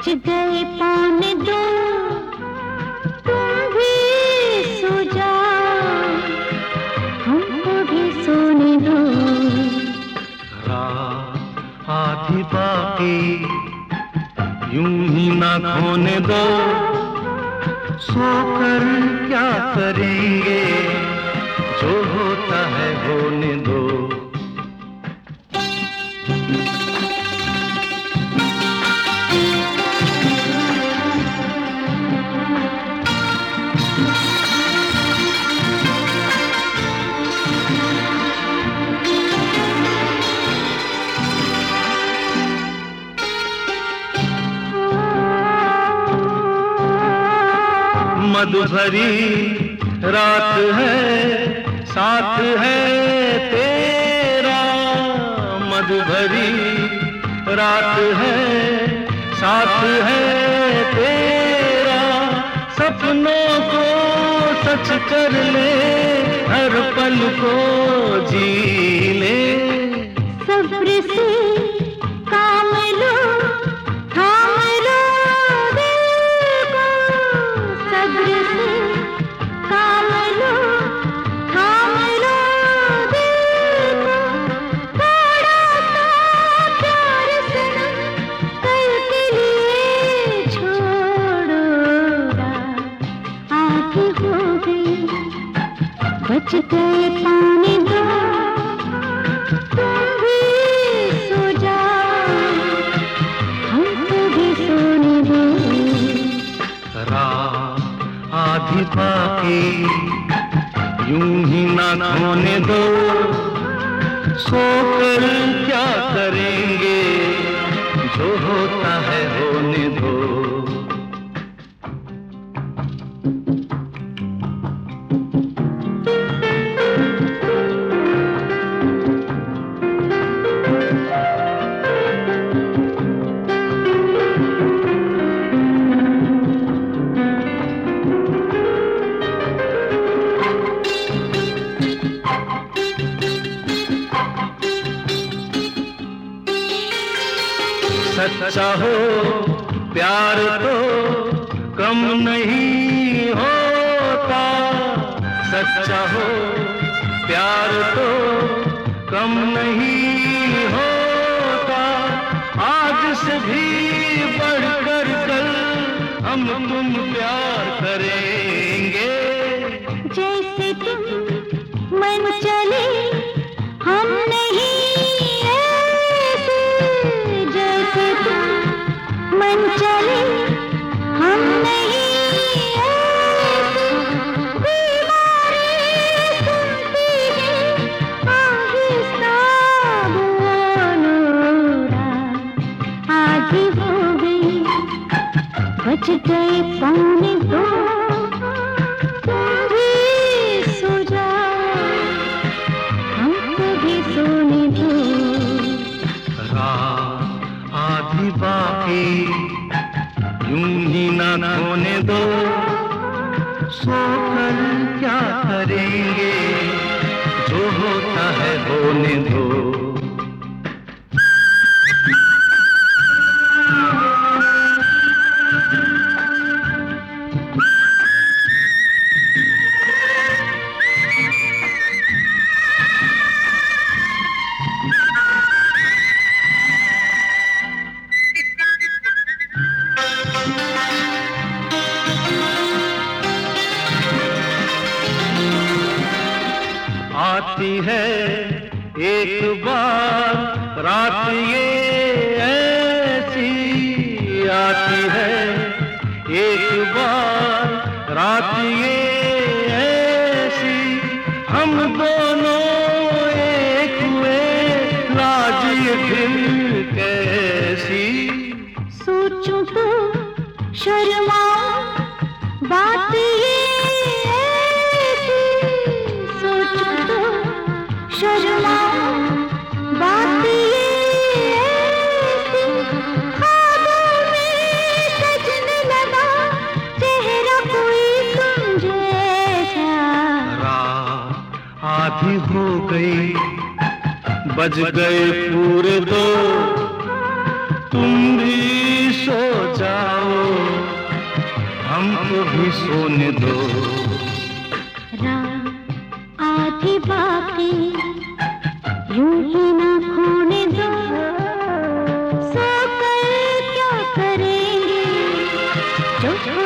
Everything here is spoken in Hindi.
बज गए पौने दो, तुम भी सो जाओ, हमको भी सोने दो। रात आधी बाकी यूं ही ना खोने दो, सोकर क्या करेंगे, जो होता है होने दो। मधुभरी रात है, साथ है तेरा। मधुभरी रात है, साथ है तेरा। सपनों को सच कर ले, हर पल को जी ले। सब्र से काम लो, थाम लो दिल को। सब्र से काम लो, थाम लो दिल को। थोड़ा सा प्यार सनम कल के लिए छोड़ो। आगे हो गई, बच गए पौने दो, तुम भी सो जाओ, हमको भी सोने दो। रात आधी बाकी यूं ही ना खोने दो, सोकर क्या करेंगे, जो होता है होने दो। सच्चा हो प्यार तो कम नहीं होता। सच्चा हो प्यार तो कम नहीं होता। आज से भी बढ़कर कल हम तुम प्यार करेंगे। जैसे तुम मन चले हम नहीं ऐसे, जैसे तुम मन चले हम नहीं ऐसे। दीवारें सुनती हैं आहिस्ता बोलो। आधी हो गई, बज गए पौने दो, तुम भी सो जाओ, हमको भी सोने दो। रात आधी बाकी यूं ही ना खोने दो, सोकर क्या करेंगे, जो होता है होने दो। आती है एक बार रात ये ऐसी, आती है एक बार रात ये ऐसी। हम दोनों एक हुए, लाज ये फिर कैसी। सोचूं तो शर्माऊं, बात ये ऐसी। सोचूं तो शर्माऊं, बात ये ऐसी। ख्वाबों में सजने लगा चेहरा कोई तुम जैसा। रात आधी हो गई, बज गए पूरे दो, तुम भी सो जाओ, हमको भी सोने दो। रात आधी बाकी यूं ही ना खोने दो, सोकर क्या करेंगे जो